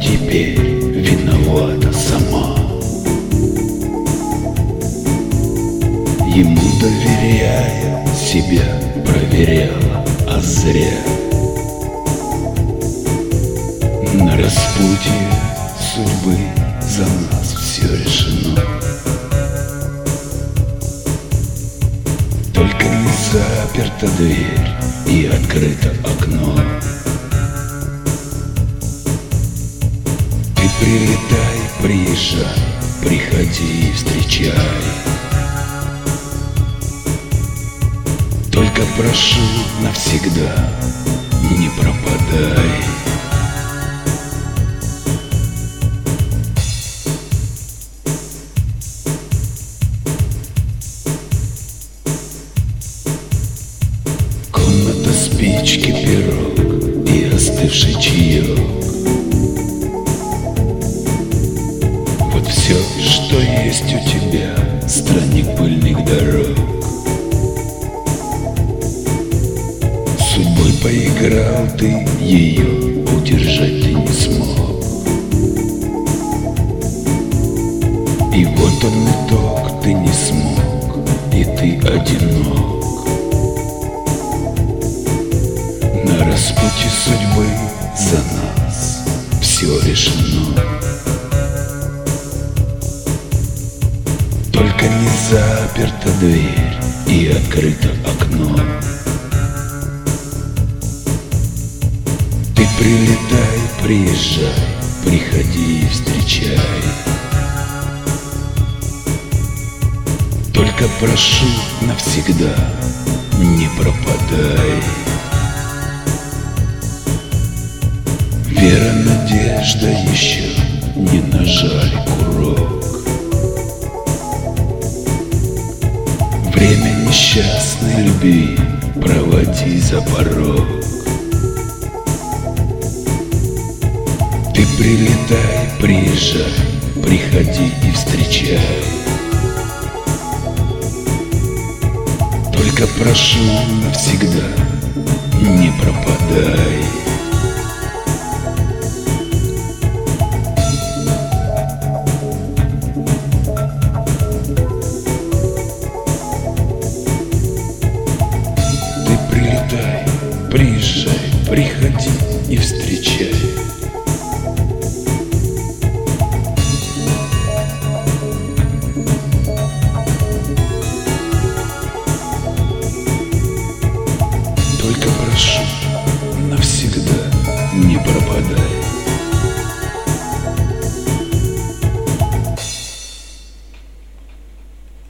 теперь виновата сама. Ему доверяя, себя проверяла, а зря. На распутье судьбы за нас все решено. Только не заперта дверь и открыто окно. Ты прилетай, приезжай, приходи, встречай. Только прошу навсегда, не пропадай. Комната, спички, пирог и остывший чаек. Вот все, что есть у тебя, странник пыльных дорог. Судьбой поиграл ты, ее удержать ты не смог. И вот он итог, ты не смог, и ты одинок. На распутье судьбы за нас все решено. Только не заперта дверь и открыто окно. Ты прилетай, приезжай, приходи и встречай. Только прошу навсегда, не пропадай. Вера, надежда еще не нажали курок. Время несчастной любви проводи за порог. Ты прилетай, приезжай, приходи и встречай. Только прошу навсегда, не пропадай. Ты прилетай, приезжай, приходи и встречай. Только прошу навсегда.